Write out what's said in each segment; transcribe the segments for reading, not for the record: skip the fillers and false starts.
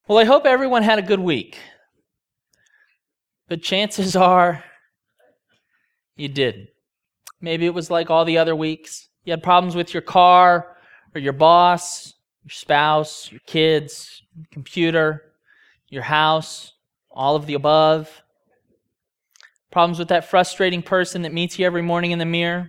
Well, I hope everyone had a good week. But chances are you didn't. Maybe it was like all the other weeks. You had problems with your car or your boss, your spouse, your kids, your computer, your house, all of the above. Problems with that frustrating person that meets you every morning in the mirror.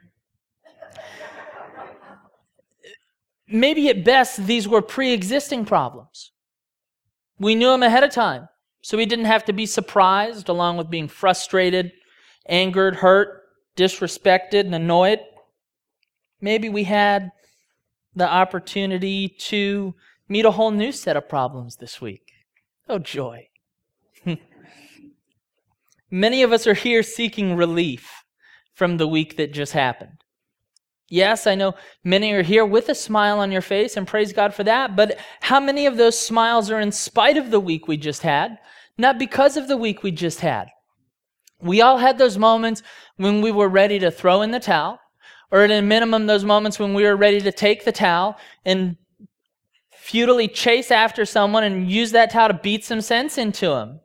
Maybe at best, these were pre-existing problems. We knew them ahead of time, so we didn't have to be surprised along with being frustrated, angered, hurt, disrespected, and annoyed. Maybe we had the opportunity to meet a whole new set of problems this week. Oh, joy. Many of us are here seeking relief from the week that just happened. Yes, I know many are here with a smile on your face, and praise God for that, but how many of those smiles are in spite of the week we just had, not because of the week we just had? We all had those moments when we were ready to throw in the towel, or at a minimum, those moments when we were ready to take the towel and futilely chase after someone and use that towel to beat some sense into them.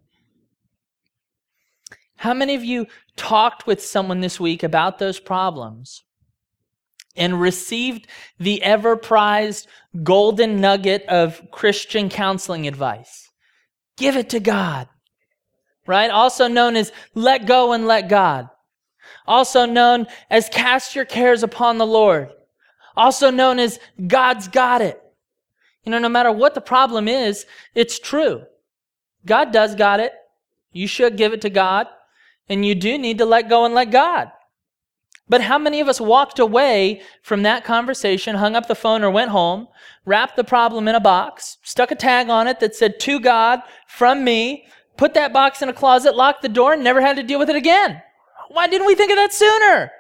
How many of you talked with someone this week about those problems and received the ever-prized golden nugget of Christian counseling advice? Give it to God, right? Also known as let go and let God. Also known as cast your cares upon the Lord. Also known as God's got it. You know, no matter what the problem is, it's true. God does got it. You should give it to God. And you do need to let go and let God. But how many of us walked away from that conversation, hung up the phone or went home, wrapped the problem in a box, stuck a tag on it that said, to God, from me, put that box in a closet, locked the door, and never had to deal with it again? Why didn't we think of that sooner?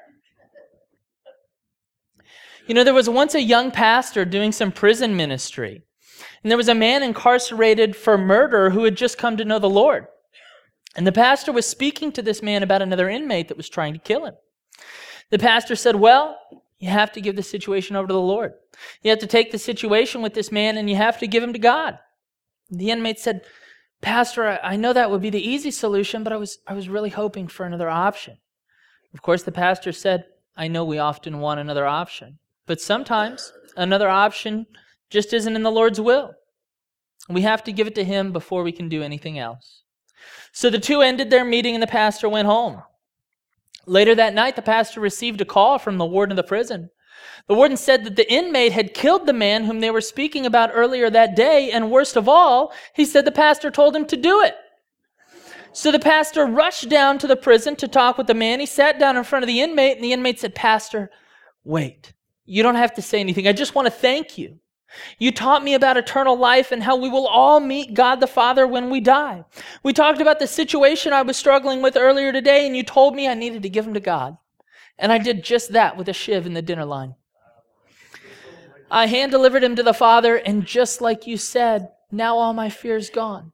You know, there was once a young pastor doing some prison ministry, and there was a man incarcerated for murder who had just come to know the Lord. And the pastor was speaking to this man about another inmate that was trying to kill him. The pastor said, well, you have to give the situation over to the Lord. You have to take the situation with this man and you have to give him to God. The inmate said, Pastor, I know that would be the easy solution, but I was really hoping for another option. Of course, the pastor said, I know we often want another option, but sometimes another option just isn't in the Lord's will. We have to give it to Him before we can do anything else. So the two ended their meeting and the pastor went home. Later that night, the pastor received a call from the warden of the prison. The warden said that the inmate had killed the man whom they were speaking about earlier that day, and worst of all, he said the pastor told him to do it. So the pastor rushed down to the prison to talk with the man. He sat down in front of the inmate, and the inmate said, Pastor, wait. You don't have to say anything. I just want to thank you. You taught me about eternal life and how we will all meet God the Father when we die. We talked about the situation I was struggling with earlier today, and you told me I needed to give him to God. And I did just that with a shiv in the dinner line. I hand-delivered him to the Father, and just like you said, now all my fear is gone.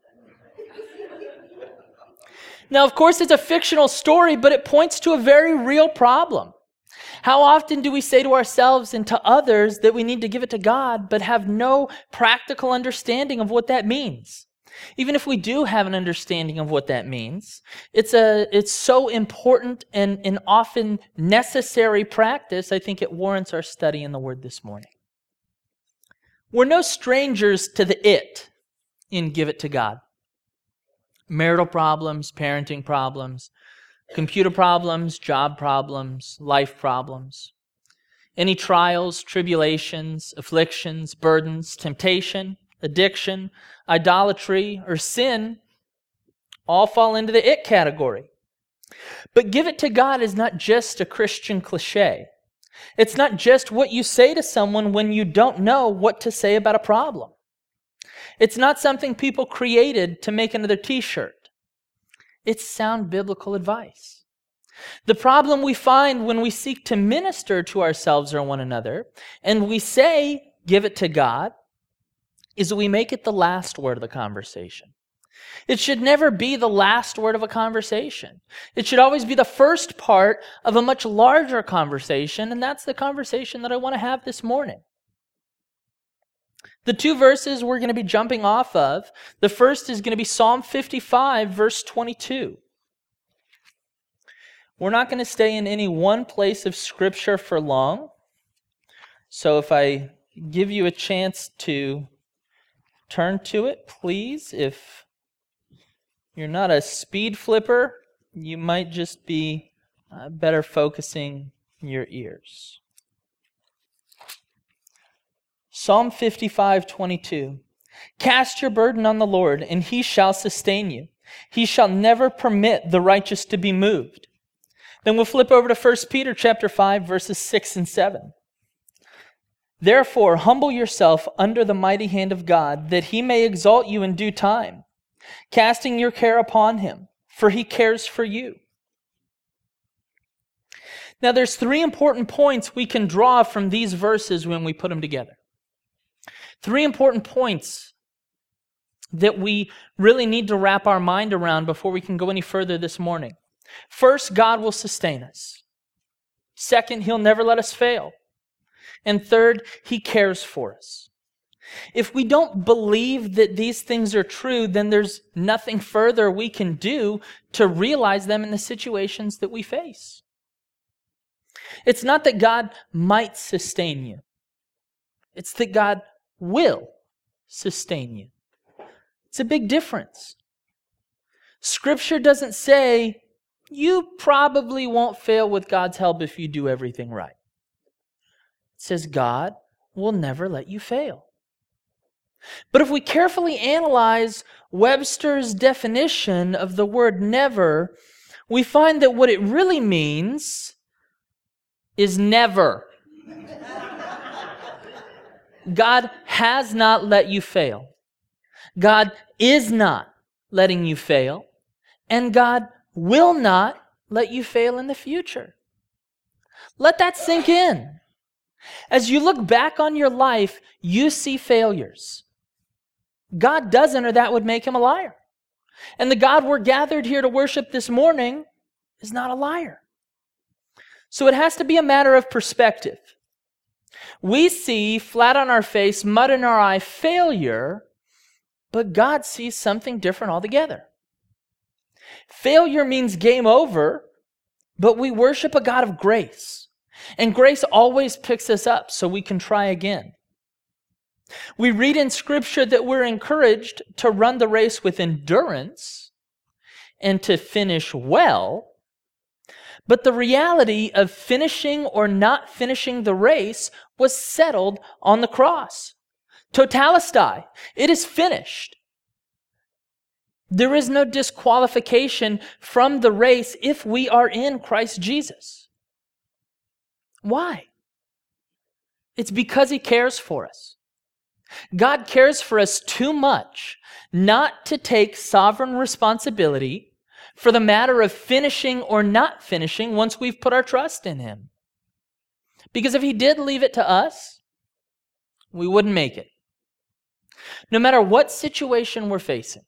Now, of course, it's a fictional story, but it points to a very real problem. How often do we say to ourselves and to others that we need to give it to God, but have no practical understanding of what that means? Even if we do have an understanding of what that means, it's so important and an often necessary practice, I think it warrants our study in the Word this morning. We're no strangers to the it in Give It to God. Marital problems, parenting problems, computer problems, job problems, life problems. Any trials, tribulations, afflictions, burdens, temptation, addiction, idolatry, or sin all fall into the it category. But give it to God is not just a Christian cliche. It's not just what you say to someone when you don't know what to say about a problem. It's not something people created to make another t-shirt. It's sound biblical advice. The problem we find when we seek to minister to ourselves or one another, and we say, give it to God, is we make it the last word of the conversation. It should never be the last word of a conversation. It should always be the first part of a much larger conversation, and that's the conversation that I want to have this morning. The two verses we're going to be jumping off of, the first is going to be Psalm 55, verse 22. We're not going to stay in any one place of Scripture for long. So if I give you a chance to turn to it, please. If you're not a speed flipper, you might just be better focusing your ears. Psalm 55:22. Cast your burden on the Lord, and He shall sustain you. He shall never permit the righteous to be moved. Then we'll flip over to 1 Peter chapter 5, verses 6 and 7. Therefore, humble yourself under the mighty hand of God, that He may exalt you in due time, casting your care upon Him, for He cares for you. Now, there's three important points we can draw from these verses when we put them together. Three important points that we really need to wrap our mind around before we can go any further this morning. First, God will sustain us. Second, He'll never let us fail. And third, He cares for us. If we don't believe that these things are true, then there's nothing further we can do to realize them in the situations that we face. It's not that God might sustain you. It's that God will sustain you. It's a big difference. Scripture doesn't say, you probably won't fail with God's help if you do everything right. It says God will never let you fail. But if we carefully analyze Webster's definition of the word never, we find that what it really means is never. God has not let you fail. God is not letting you fail. And God will not let you fail in the future. Let that sink in. As you look back on your life, you see failures. God doesn't, or that would make Him a liar. And the God we're gathered here to worship this morning is not a liar. So it has to be a matter of perspective. We see flat on our face, mud in our eye, failure, but God sees something different altogether. Failure means game over, but we worship a God of grace. And grace always picks us up so we can try again. We read in Scripture that we're encouraged to run the race with endurance and to finish well, but the reality of finishing or not finishing the race was settled on the cross. Totalestai, it is finished. There is no disqualification from the race if we are in Christ Jesus. Why? It's because He cares for us. God cares for us too much not to take sovereign responsibility for the matter of finishing or not finishing once we've put our trust in Him. Because if He did leave it to us, we wouldn't make it. No matter what situation we're facing,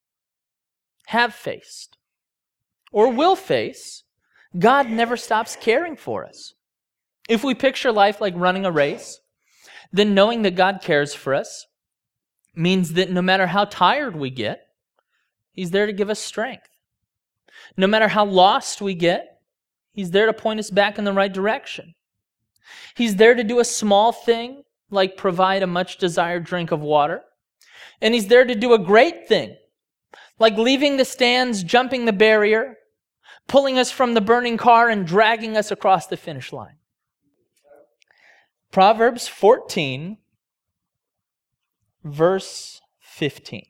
have faced, or will face, God never stops caring for us. If we picture life like running a race, then knowing that God cares for us means that no matter how tired we get, He's there to give us strength. No matter how lost we get, He's there to point us back in the right direction. He's there to do a small thing, like provide a much desired drink of water. And He's there to do a great thing, like leaving the stands, jumping the barrier, pulling us from the burning car, and dragging us across the finish line. Proverbs 14, verse 15.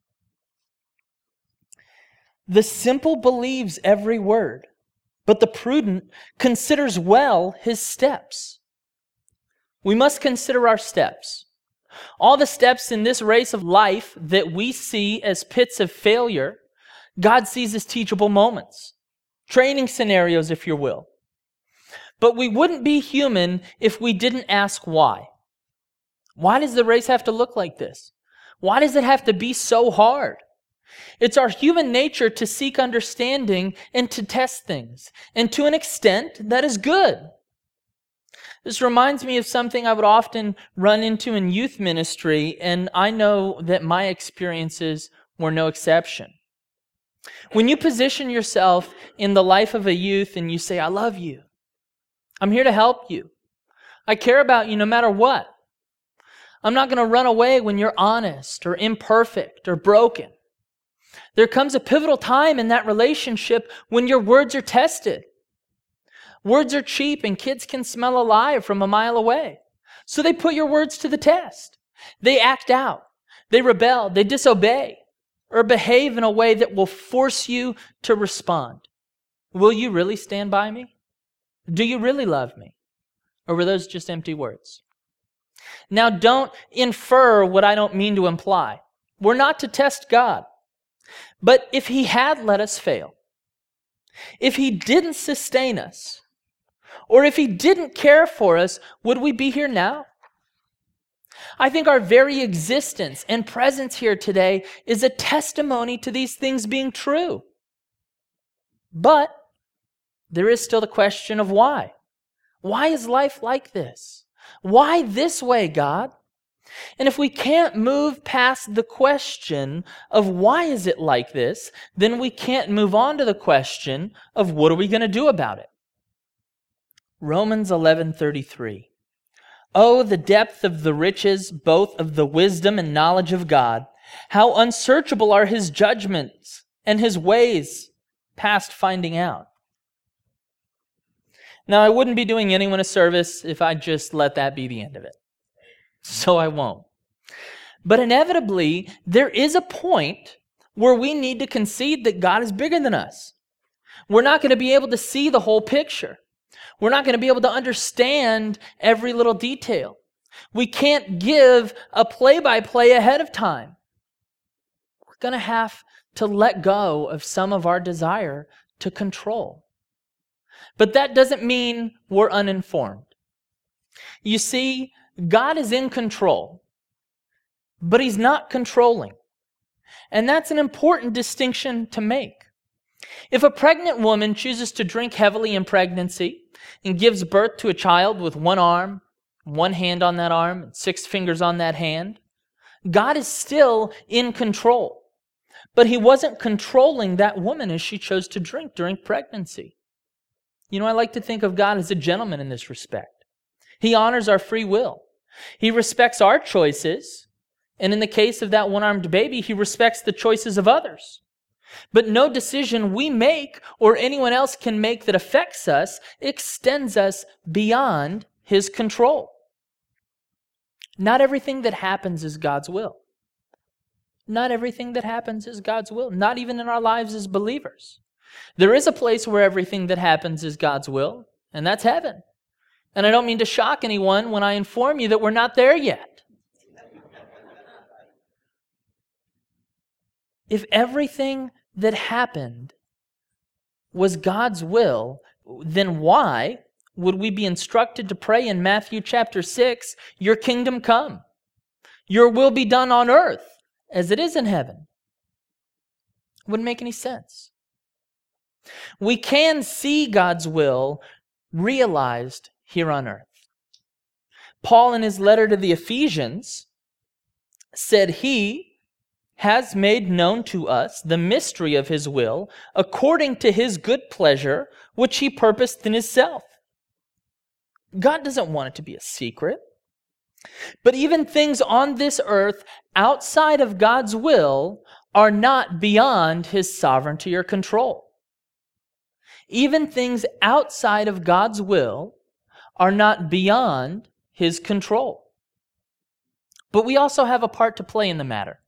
The simple believes every word, but the prudent considers well his steps. We must consider our steps. All the steps in this race of life that we see as pits of failure, God sees as teachable moments, training scenarios, if you will. But we wouldn't be human if we didn't ask why. Why does the race have to look like this? Why does it have to be so hard? It's our human nature to seek understanding and to test things. And to an extent, that is good. This reminds me of something I would often run into in youth ministry, and I know that my experiences were no exception. When you position yourself in the life of a youth and you say, I love you, I'm here to help you, I care about you no matter what. I'm not going to run away when you're honest or imperfect or broken. There comes a pivotal time in that relationship when your words are tested. Words are cheap and kids can smell a lie from a mile away. So they put your words to the test. They act out. They rebel. They disobey or behave in a way that will force you to respond. Will you really stand by me? Do you really love me? Or were those just empty words? Now, don't infer what I don't mean to imply. We're not to test God. But if He had let us fail, if He didn't sustain us, or if He didn't care for us, would we be here now? I think our very existence and presence here today is a testimony to these things being true. But there is still the question of why. Why is life like this? Why this way, God? And if we can't move past the question of why is it like this, then we can't move on to the question of what are we going to do about it. Romans 11:33. Oh, the depth of the riches, both of the wisdom and knowledge of God. How unsearchable are His judgments and His ways past finding out. Now, I wouldn't be doing anyone a service if I just let that be the end of it. So I won't. But inevitably, there is a point where we need to concede that God is bigger than us. We're not going to be able to see the whole picture. We're not going to be able to understand every little detail. We can't give a play-by-play ahead of time. We're going to have to let go of some of our desire to control. But that doesn't mean we're uninformed. You see, God is in control, but He's not controlling. And that's an important distinction to make. If a pregnant woman chooses to drink heavily in pregnancy and gives birth to a child with one arm, one hand on that arm, and 6 fingers on that hand, God is still in control. But He wasn't controlling that woman as she chose to drink during pregnancy. You know, I like to think of God as a gentleman in this respect. He honors our free will. He respects our choices. And in the case of that one-armed baby, He respects the choices of others. But no decision we make or anyone else can make that affects us extends us beyond His control. Not everything that happens is God's will. Not everything that happens is God's will, not even in our lives as believers. There is a place where everything that happens is God's will, and that's heaven. And I don't mean to shock anyone when I inform you that we're not there yet. If everything that happened was God's will, then why would we be instructed to pray in Matthew chapter 6, your kingdom come, your will be done on earth as it is in heaven? It wouldn't make any sense. We can see God's will realized here on earth. Paul, in his letter to the Ephesians, said He has made known to us the mystery of His will according to His good pleasure, which He purposed in Himself. God doesn't want it to be a secret. But even things on this earth outside of God's will are not beyond His sovereignty or control. Even things outside of God's will are not beyond His control. But we also have a part to play in the matter.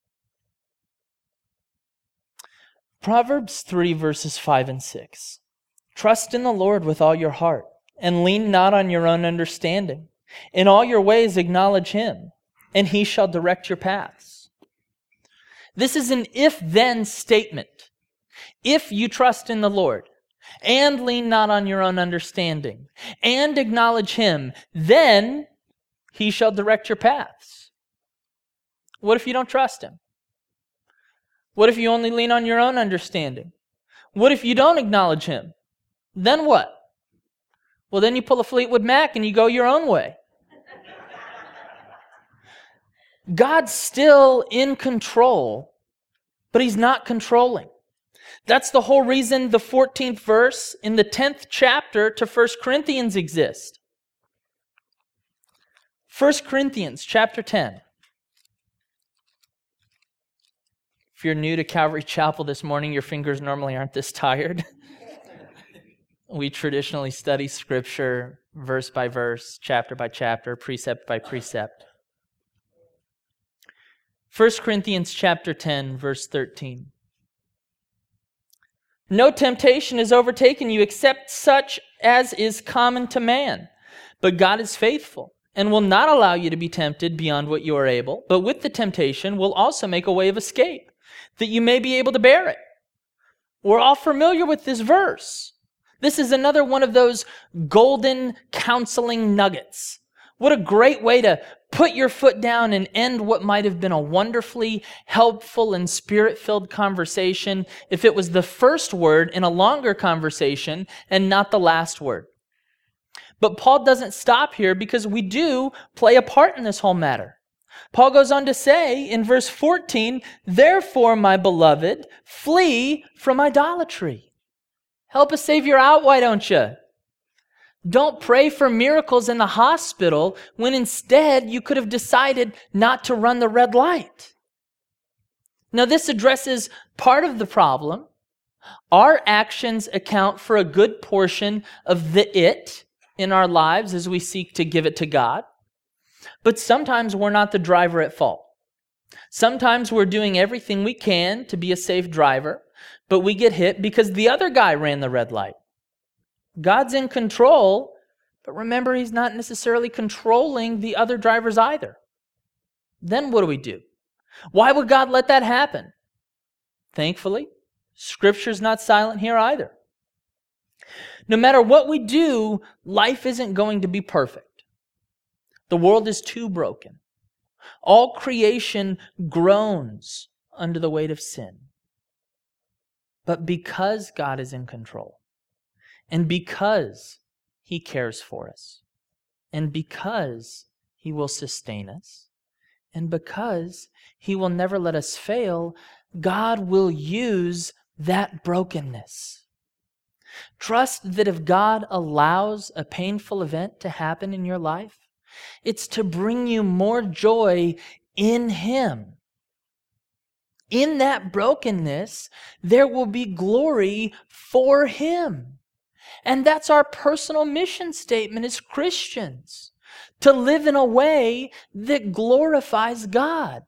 Proverbs 3 verses 5 and 6. Trust in the Lord with all your heart, and lean not on your own understanding. In all your ways acknowledge Him, and He shall direct your paths. This is an if-then statement. If you trust in the Lord, and lean not on your own understanding, and acknowledge Him, then He shall direct your paths. What if you don't trust Him? What if you only lean on your own understanding? What if you don't acknowledge Him? Then what? Well, then you pull a Fleetwood Mac and you go your own way. God's still in control, but He's not controlling. That's the whole reason the 14th verse in the 10th chapter to 1 Corinthians exists. 1 Corinthians chapter 10. If you're new to Calvary Chapel this morning, your fingers normally aren't this tired. We traditionally study Scripture verse by verse, chapter by chapter, precept by precept. 1 Corinthians chapter 10, verse 13. No temptation has overtaken you except such as is common to man. But God is faithful and will not allow you to be tempted beyond what you are able, but with the temptation will also make a way of escape, that you may be able to bear it. We're all familiar with this verse. This is another one of those golden counseling nuggets. What a great way to put your foot down and end what might have been a wonderfully helpful and spirit-filled conversation if it was the first word in a longer conversation and not the last word. But Paul doesn't stop here because we do play a part in this whole matter. Paul goes on to say in verse 14, "Therefore, my beloved, flee from idolatry." Help a Savior out, why don't you? Don't pray for miracles in the hospital when instead you could have decided not to run the red light. Now, this addresses part of the problem. Our actions account for a good portion of the it in our lives as we seek to give it to God. But sometimes we're not the driver at fault. Sometimes we're doing everything we can to be a safe driver, but we get hit because the other guy ran the red light. God's in control, but remember, He's not necessarily controlling the other drivers either. Then what do we do? Why would God let that happen? Thankfully, Scripture's not silent here either. No matter what we do, life isn't going to be perfect. The world is too broken. All creation groans under the weight of sin. But because God is in control, and because He cares for us, and because He will sustain us, and because He will never let us fail, God will use that brokenness. Trust that if God allows a painful event to happen in your life, it's to bring you more joy in Him. In that brokenness, there will be glory for Him. And that's our personal mission statement as Christians, to live in a way that glorifies God.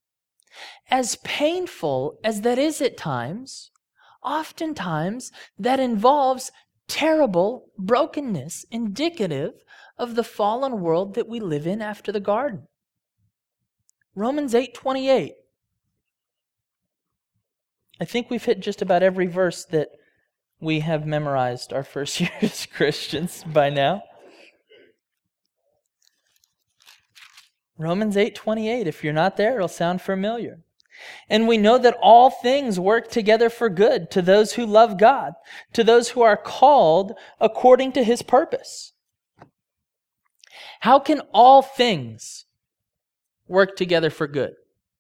As painful as that is at times, oftentimes that involves terrible brokenness, indicative of the fallen world that we live in after the garden. Romans 8:28. I think we've hit just about every verse that we have memorized our first year as Christians by now. Romans 8:28. If you're not there, it'll sound familiar. And we know that all things work together for good to those who love God, to those who are called according to His purpose. How can all things work together for good?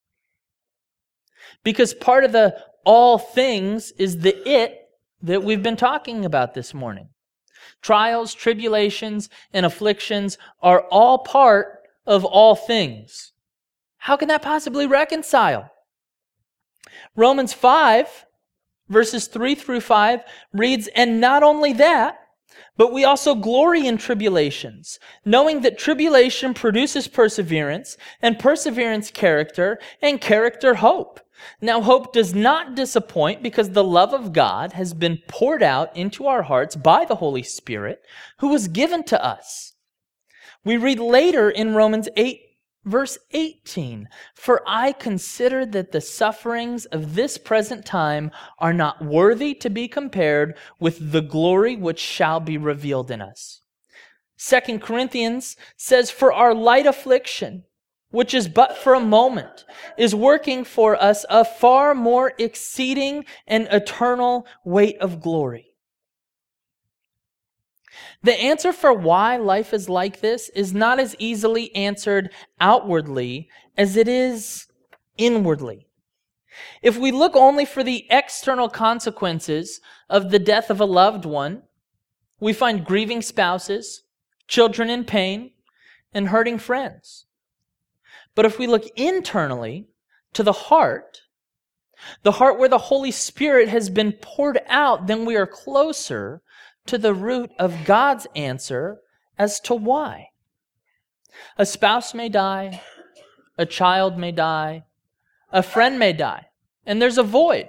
Because part of the all things is the it that we've been talking about this morning. Trials, tribulations, and afflictions are all part of all things. How can that possibly reconcile? Romans 5, verses 3 through 5 reads, "And not only that, but we also glory in tribulations, knowing that tribulation produces perseverance, and perseverance character, and character hope. Now hope does not disappoint because the love of God has been poured out into our hearts by the Holy Spirit, who was given to us." We read later in Romans 8, verse 18, "For I consider that the sufferings of this present time are not worthy to be compared with the glory which shall be revealed in us." 2 Corinthians says, "For our light affliction, which is but for a moment, is working for us a far more exceeding and eternal weight of glory." The answer for why life is like this is not as easily answered outwardly as it is inwardly. If we look only for the external consequences of the death of a loved one, we find grieving spouses, children in pain, and hurting friends. But if we look internally to the heart where the Holy Spirit has been poured out, then we are closer to the root of God's answer as to why. A spouse may die, a child may die, a friend may die, and there's a void.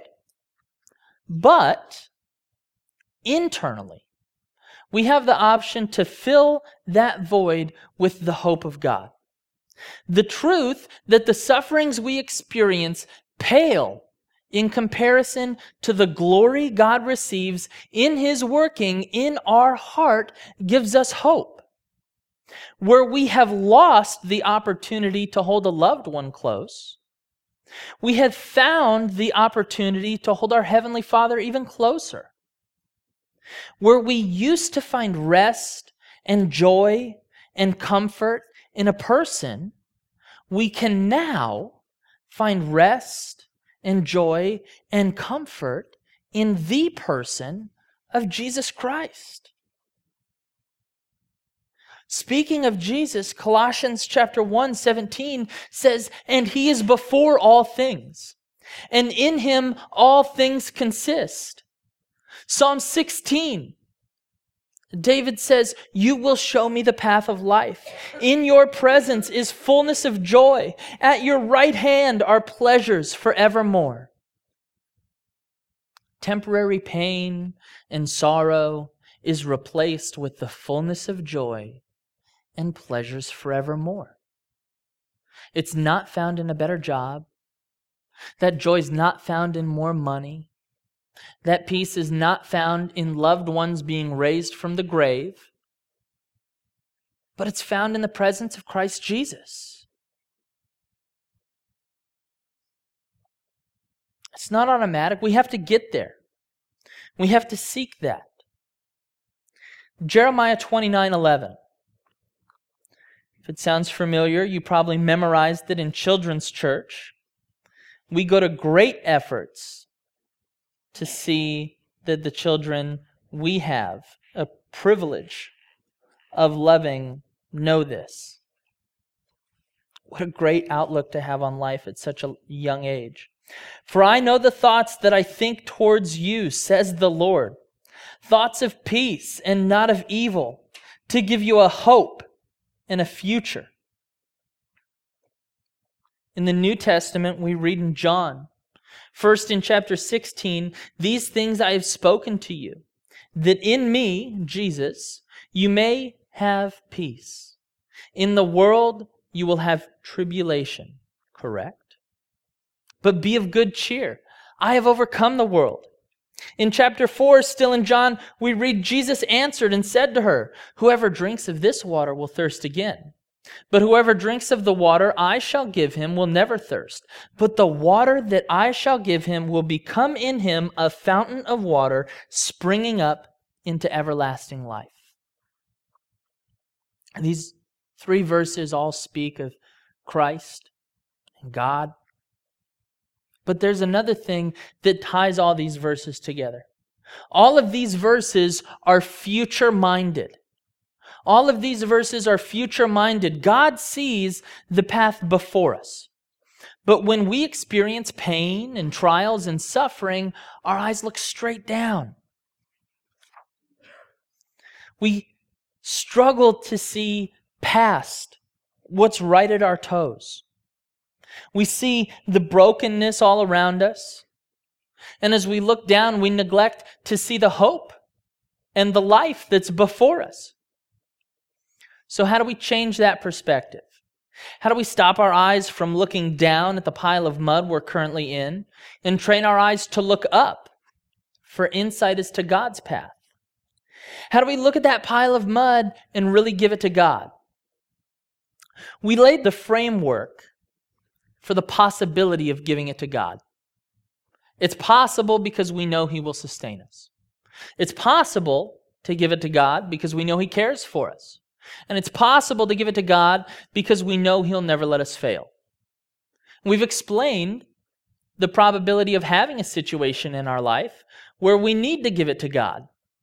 But internally, we have the option to fill that void with the hope of God. The truth that the sufferings we experience pale in comparison to the glory God receives in His working in our heart gives us hope. Where we have lost the opportunity to hold a loved one close, we have found the opportunity to hold our Heavenly Father even closer. Where we used to find rest and joy and comfort in a person, we can now find rest and joy and comfort in the person of Jesus Christ. Speaking of Jesus, Colossians chapter 1:17 says, "And He is before all things, and in Him all things consist." Psalm 16, David says, "You will show me the path of life. In your presence is fullness of joy. At your right hand are pleasures forevermore." Temporary pain and sorrow is replaced with the fullness of joy and pleasures forevermore. It's not found in a better job. That joy is not found in more money. That peace is not found in loved ones being raised from the grave, but it's found in the presence of Christ Jesus. It's not automatic. We have to get there. We have to seek that. Jeremiah 29:11. If it sounds familiar, you probably memorized it in children's church. We go to great efforts to see that the children we have a privilege of loving know this. What a great outlook to have on life at such a young age. "For I know the thoughts that I think towards you, says the Lord, thoughts of peace and not of evil, to give you a hope and a future." In the New Testament, we read in John, first in chapter 16, "These things I have spoken to you, that in me," Jesus, "you may have peace. In the world you will have tribulation," correct? "But be of good cheer. I have overcome the world." In chapter 4, still in John, we read, "Jesus answered and said to her, 'Whoever drinks of this water will thirst again. But whoever drinks of the water I shall give him will never thirst. But the water that I shall give him will become in him a fountain of water springing up into everlasting life.'" And these three verses all speak of Christ and God. But there's another thing that ties all these verses together. All of these verses are future-minded. All of these verses are future-minded. God sees the path before us. But when we experience pain and trials and suffering, our eyes look straight down. We struggle to see past what's right at our toes. We see the brokenness all around us. And as we look down, we neglect to see the hope and the life that's before us. So how do we change that perspective? How do we stop our eyes from looking down at the pile of mud we're currently in and train our eyes to look up for insight as to God's path? How do we look at that pile of mud and really give it to God? We laid the framework for the possibility of giving it to God. It's possible because we know He will sustain us. It's possible to give it to God because we know He cares for us. And it's possible to give it to God because we know He'll never let us fail. We've explained the probability of having a situation in our life where we need to give it to God.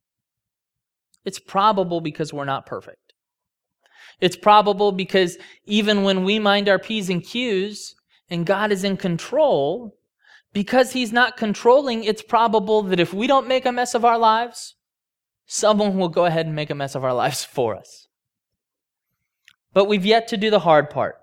It's probable because we're not perfect. It's probable because even when we mind our P's and Q's and God is in control, because He's not controlling, it's probable that if we don't make a mess of our lives, someone will go ahead and make a mess of our lives for us. But we've yet to do the hard part.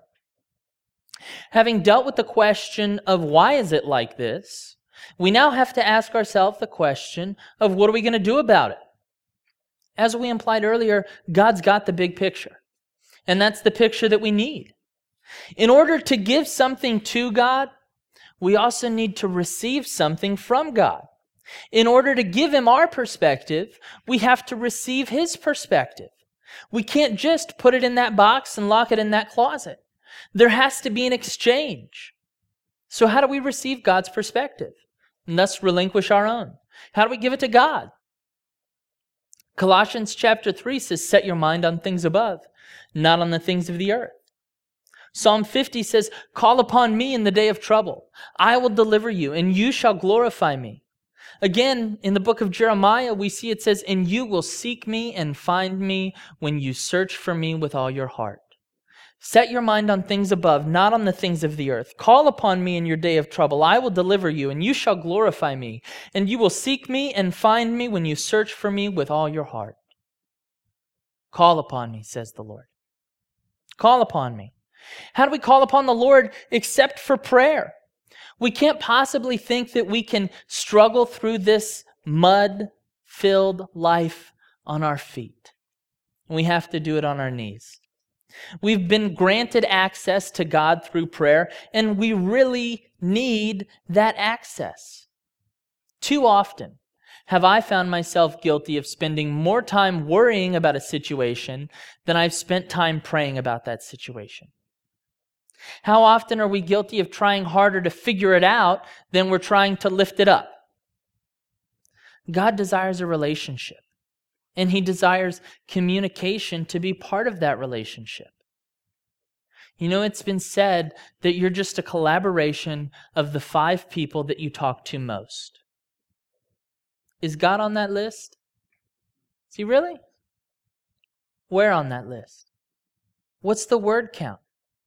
Having dealt with the question of why is it like this, we now have to ask ourselves the question of what are we going to do about it? As we implied earlier, God's got the big picture. And that's the picture that we need. In order to give something to God, we also need to receive something from God. In order to give Him our perspective, we have to receive His perspective. We can't just put it in that box and lock it in that closet. There has to be an exchange. So how do we receive God's perspective and thus relinquish our own? How do we give it to God? Colossians chapter 3 says, set your mind on things above, not on the things of the earth. Psalm 50 says, call upon me in the day of trouble. I will deliver you, and you shall glorify me. Again, in the book of Jeremiah, we see it says, and you will seek me and find me when you search for me with all your heart. Set your mind on things above, not on the things of the earth. Call upon me in your day of trouble. I will deliver you, and you shall glorify me. And you will seek me and find me when you search for me with all your heart. Call upon me, says the Lord. Call upon me. How do we call upon the Lord except for prayer? We can't possibly think that we can struggle through this mud-filled life on our feet. We have to do it on our knees. We've been granted access to God through prayer, and we really need that access. Too often have I found myself guilty of spending more time worrying about a situation than I've spent time praying about that situation. How often are we guilty of trying harder to figure it out than we're trying to lift it up? God desires a relationship. And He desires communication to be part of that relationship. You know, it's been said that you're just a collaboration of the 5 people that you talk to most. Is God on that list? Is He really? Where on that list? What's the word count?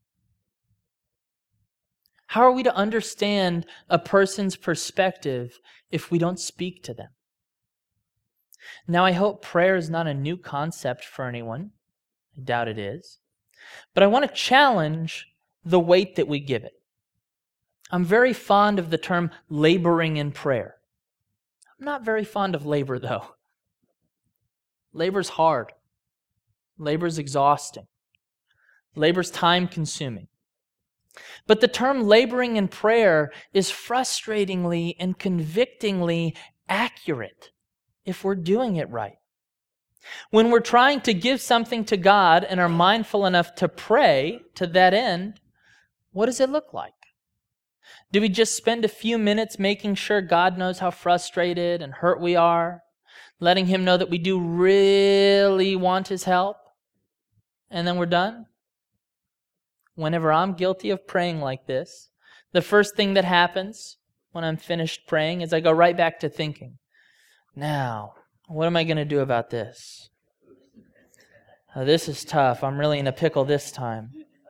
How are we to understand a person's perspective if we don't speak to them? Now, I hope prayer is not a new concept for anyone. I doubt it is. But I want to challenge the weight that we give it. I'm very fond of the term laboring in prayer. I'm not very fond of labor, though. Labor's hard. Labor's exhausting. Labor's time-consuming. But the term laboring in prayer is frustratingly and convictingly accurate if we're doing it right. When we're trying to give something to God and are mindful enough to pray to that end, what does it look like? Do we just spend a few minutes making sure God knows how frustrated and hurt we are, letting Him know that we do really want His help, and then we're done? Whenever I'm guilty of praying like this, the first thing that happens when I'm finished praying is I go right back to thinking, now, what am I going to do about this? This is tough. I'm really in a pickle this time.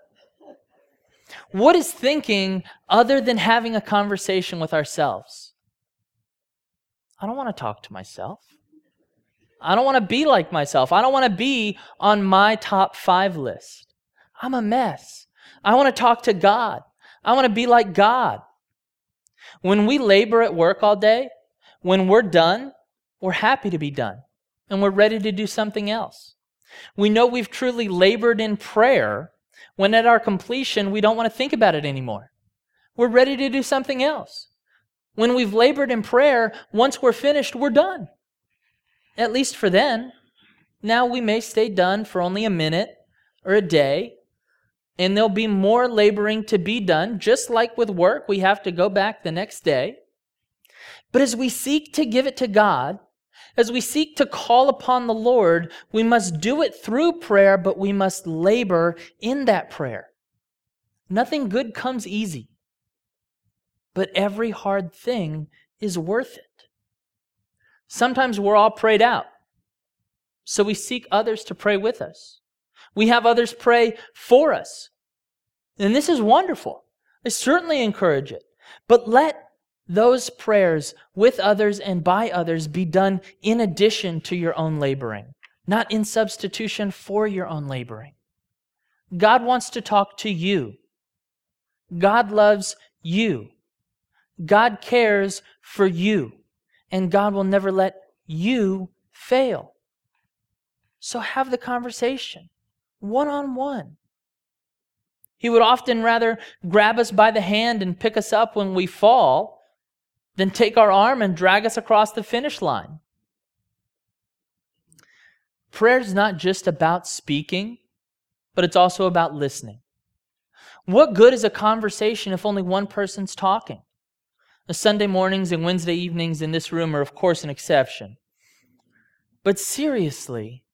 What is thinking other than having a conversation with ourselves? I don't want to talk to myself. I don't want to be like myself. I don't want to be on my top 5 list. I'm a mess. I want to talk to God. I want to be like God. When we labor at work all day, when we're done, we're happy to be done, and we're ready to do something else. We know we've truly labored in prayer when at our completion, we don't want to think about it anymore. We're ready to do something else. When we've labored in prayer, once we're finished, we're done. At least for then. Now we may stay done for only a minute or a day, and there'll be more laboring to be done. Just like with work, we have to go back the next day. But as we seek to give it to God, As we seek to call upon the Lord, we must do it through prayer, but we must labor in that prayer. Nothing good comes easy, but every hard thing is worth it. Sometimes we're all prayed out, so we seek others to pray with us. We have others pray for us. And this is wonderful. I certainly encourage it. But let those prayers with others and by others be done in addition to your own laboring, not in substitution for your own laboring. God wants to talk to you. God loves you. God cares for you. And God will never let you fail. So have the conversation, one-on-one. He would often rather grab us by the hand and pick us up when we fall than take our arm and drag us across the finish line. Prayer is not just about speaking, but it's also about listening. What good is a conversation if only one person's talking? The Sunday mornings and Wednesday evenings in this room are, of course, an exception. But seriously,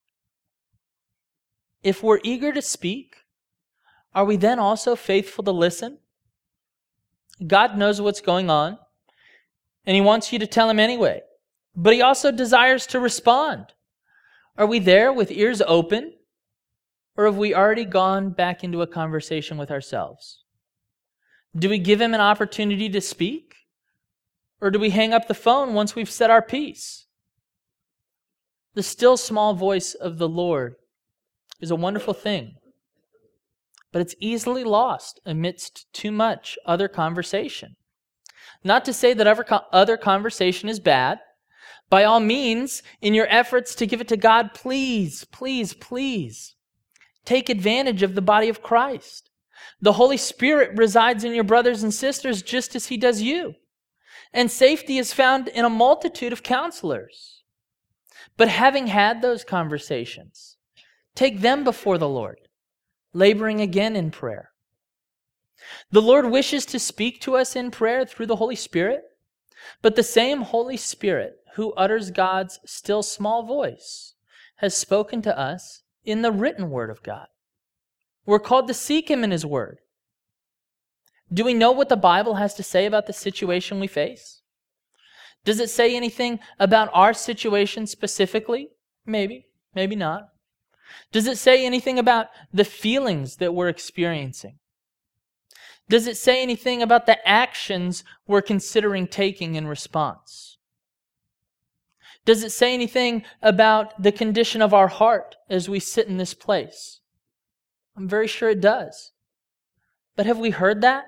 if we're eager to speak, are we then also faithful to listen? God knows what's going on, and He wants you to tell Him anyway. But He also desires to respond. Are we there with ears open, or have we already gone back into a conversation with ourselves? Do we give Him an opportunity to speak, or do we hang up the phone once we've said our piece? The still small voice of the Lord is a wonderful thing, but it's easily lost amidst too much other conversation. Not to say that other conversation is bad. By all means, in your efforts to give it to God, please, please, please, take advantage of the body of Christ. The Holy Spirit resides in your brothers and sisters just as He does you. And safety is found in a multitude of counselors. But having had those conversations, take them before the Lord, laboring again in prayer. The Lord wishes to speak to us in prayer through the Holy Spirit, but the same Holy Spirit who utters God's still small voice has spoken to us in the written Word of God. We're called to seek Him in His Word. Do we know what the Bible has to say about the situation we face? Does it say anything about our situation specifically? Maybe, maybe not. Does it say anything about the feelings that we're experiencing? Does it say anything about the actions we're considering taking in response? Does it say anything about the condition of our heart as we sit in this place? I'm very sure it does. But have we heard that?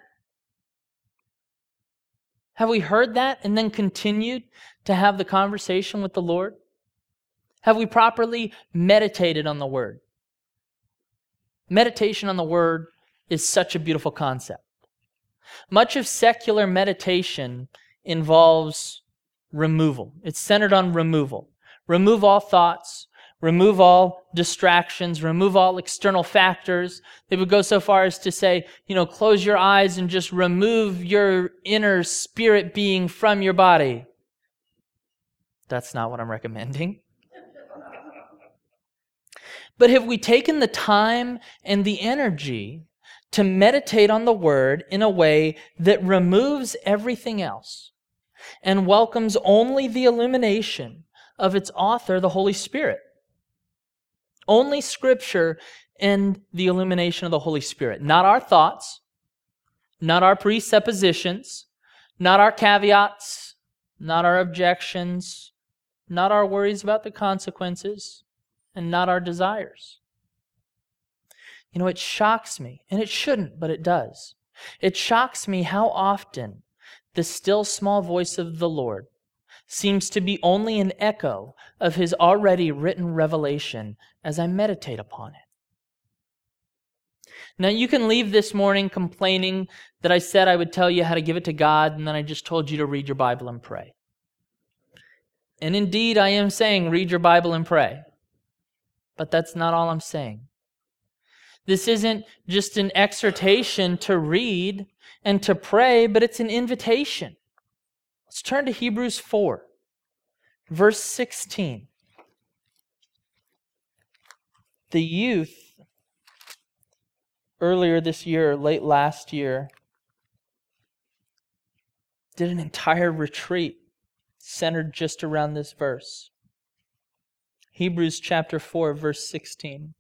Have we heard that and then continued to have the conversation with the Lord? Have we properly meditated on the Word? Meditation on the Word is such a beautiful concept. Much of secular meditation involves removal. It's centered on removal. Remove all thoughts, remove all distractions, remove all external factors. They would go so far as to say, close your eyes and just remove your inner spirit being from your body. That's not what I'm recommending. But have we taken the time and the energy to meditate on the Word in a way that removes everything else and welcomes only the illumination of its author, the Holy Spirit? Only Scripture and the illumination of the Holy Spirit. Not our thoughts, not our presuppositions, not our caveats, not our objections, not our worries about the consequences, and not our desires. It shocks me, and it shouldn't, but it does. It shocks me how often the still small voice of the Lord seems to be only an echo of His already written revelation as I meditate upon it. Now, you can leave this morning complaining that I said I would tell you how to give it to God, and then I just told you to read your Bible and pray. And indeed, I am saying read your Bible and pray. But that's not all I'm saying. This isn't just an exhortation to read and to pray, but it's an invitation. Let's turn to Hebrews 4. Verse 16. The youth earlier this year, late last year, did an entire retreat centered just around this verse. Hebrews chapter 4, verse 16.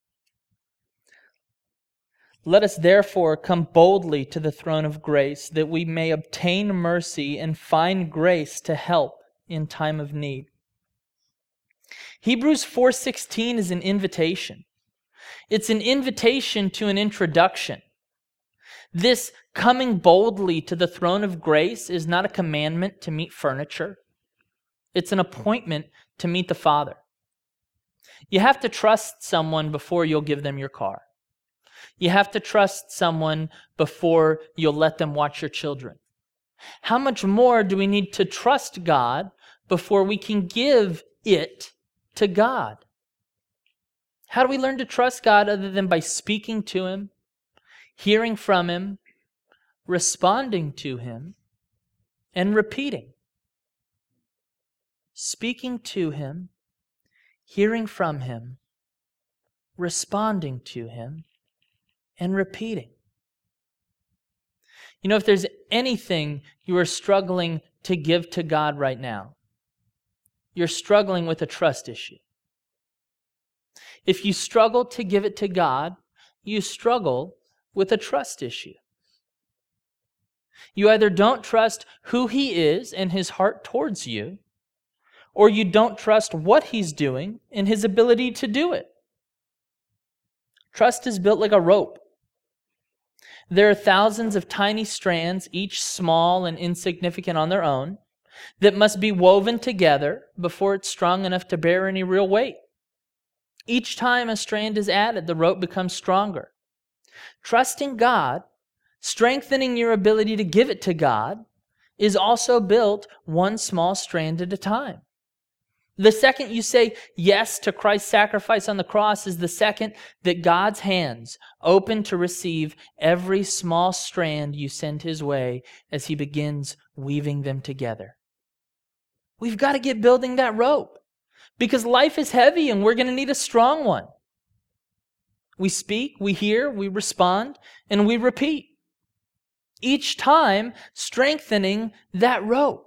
Let us therefore come boldly to the throne of grace, that we may obtain mercy and find grace to help in time of need. Hebrews 4:16 is an invitation. It's an invitation to an introduction. This coming boldly to the throne of grace is not a commandment to meet furniture. It's an appointment to meet the Father. You have to trust someone before you'll give them your car. You have to trust someone before you'll let them watch your children. How much more do we need to trust God before we can give it to God? How do we learn to trust God other than by speaking to Him, hearing from Him, responding to Him, and repeating? Speaking to Him, hearing from Him, responding to Him, and repeating. You know, if there's anything you are struggling to give to God right now, you're struggling with a trust issue. If you struggle to give it to God, you struggle with a trust issue. You either don't trust who He is and His heart towards you, or you don't trust what He's doing and His ability to do it. Trust is built like a rope. There are thousands of tiny strands, each small and insignificant on their own, that must be woven together before it's strong enough to bear any real weight. Each time a strand is added, the rope becomes stronger. Trusting God, strengthening your ability to give it to God, is also built one small strand at a time. The second you say yes to Christ's sacrifice on the cross is the second that God's hands open to receive every small strand you send His way as He begins weaving them together. We've got to get building that rope because life is heavy and we're going to need a strong one. We speak, we hear, we respond, and we repeat. Each time strengthening that rope.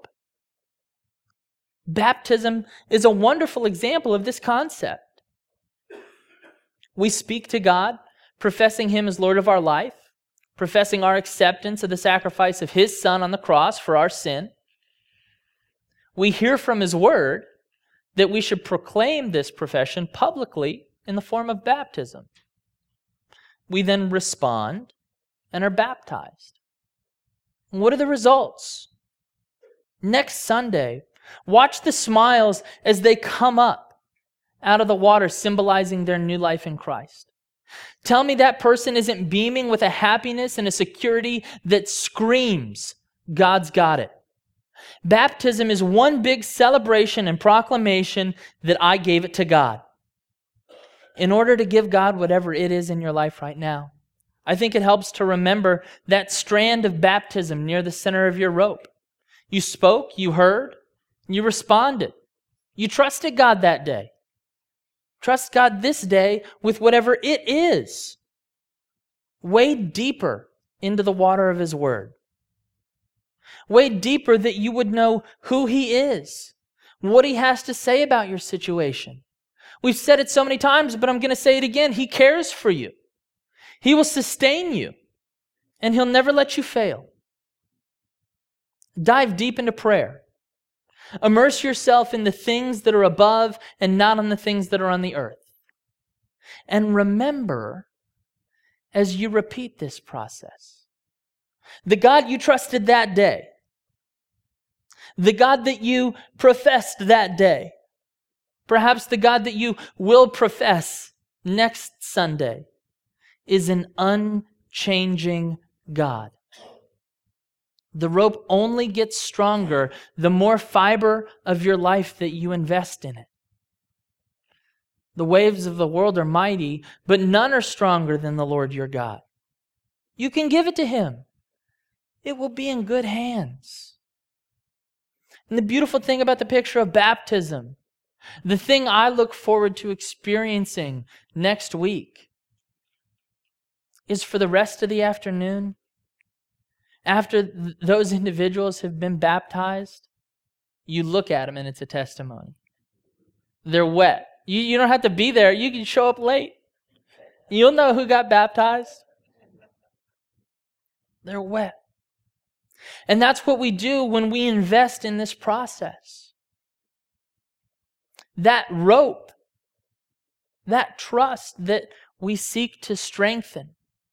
Baptism is a wonderful example of this concept. We speak to God, professing Him as Lord of our life, professing our acceptance of the sacrifice of His Son on the cross for our sin. We hear from His Word that we should proclaim this profession publicly in the form of baptism. We then respond and are baptized. And what are the results? Next Sunday, watch the smiles as they come up out of the water, symbolizing their new life in Christ. Tell me that person isn't beaming with a happiness and a security that screams, God's got it. Baptism is one big celebration and proclamation that I gave it to God. In order to give God whatever it is in your life right now, I think it helps to remember that strand of baptism near the center of your rope. You spoke, you heard, you responded. You trusted God that day. Trust God this day with whatever it is. Wade deeper into the water of His Word. Wade deeper that you would know who He is, what He has to say about your situation. We've said it so many times, but I'm going to say it again. He cares for you. He will sustain you, and He'll never let you fail. Dive deep into prayer. Immerse yourself in the things that are above and not on the things that are on the earth. And remember, as you repeat this process, the God you trusted that day, the God that you professed that day, perhaps the God that you will profess next Sunday, is an unchanging God. The rope only gets stronger the more fiber of your life that you invest in it. The waves of the world are mighty, but none are stronger than the Lord your God. You can give it to Him. It will be in good hands. And the beautiful thing about the picture of baptism, the thing I look forward to experiencing next week, is for the rest of the afternoon, after those individuals have been baptized, you look at them and it's a testimony. They're wet. You don't have to be there. You can show up late. You'll know who got baptized. They're wet. And that's what we do when we invest in this process. That rope, that trust that we seek to strengthen,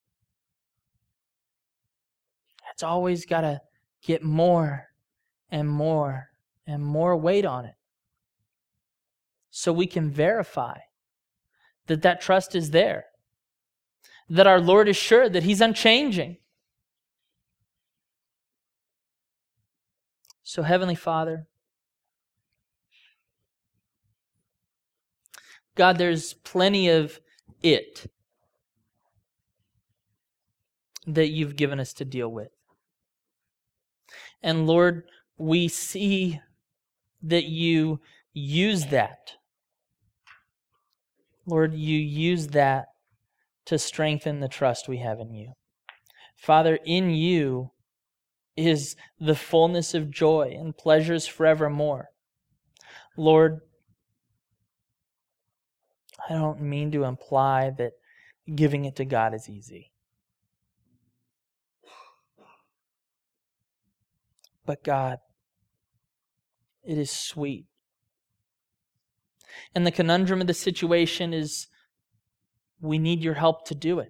it's always got to get more and more and more weight on it, so we can verify that that trust is there, that our Lord is sure, that He's unchanging. So, Heavenly Father, God, there's plenty of it that You've given us to deal with. And Lord, we see that You use that. Lord, You use that to strengthen the trust we have in You. Father, in You is the fullness of joy and pleasures forevermore. Lord, I don't mean to imply that giving it to God is easy. But God, it is sweet. And the conundrum of the situation is we need Your help to do it.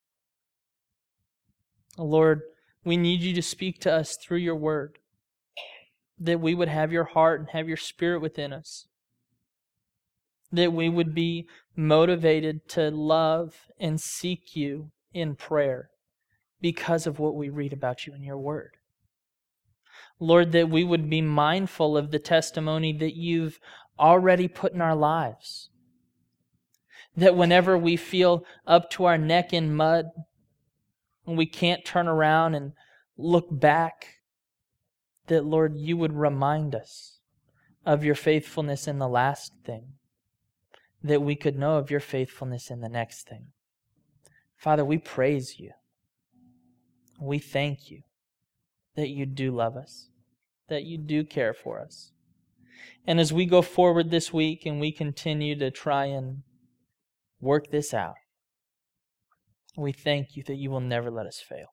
Lord, we need You to speak to us through Your word, that we would have Your heart and have Your Spirit within us, that we would be motivated to love and seek You in prayer because of what we read about You in Your word. Lord, that we would be mindful of the testimony that You've already put in our lives. That whenever we feel up to our neck in mud, and we can't turn around and look back, that, Lord, You would remind us of Your faithfulness in the last thing, that we could know of Your faithfulness in the next thing. Father, we praise You. We thank You that You do love us, that You do care for us. And as we go forward this week and we continue to try and work this out, we thank You that You will never let us fail.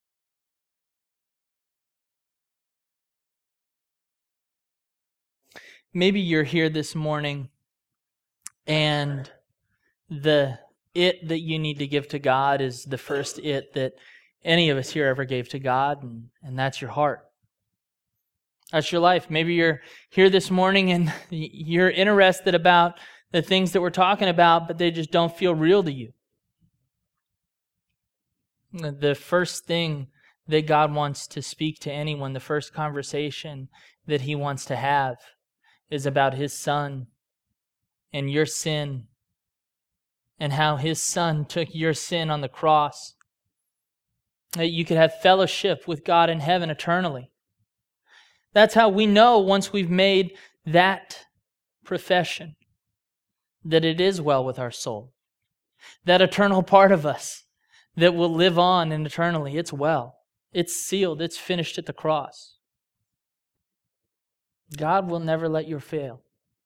Maybe you're here this morning and the it that you need to give to God is the first it that any of us here ever gave to God, and that's your heart. That's your life. Maybe you're here this morning and you're interested about the things that we're talking about, but they just don't feel real to you. The first thing that God wants to speak to anyone, the first conversation that He wants to have, is about His Son and your sin, and how His Son took your sin on the cross, that you could have fellowship with God in heaven eternally. That's how we know, once we've made that profession, that it is well with our soul. That eternal part of us that will live on in eternally, it's well. It's sealed. It's finished at the cross. God will never let you fail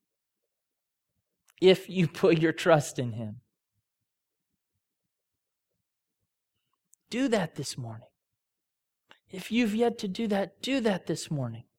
if you put your trust in Him. Do that this morning. If you've yet to do that this morning.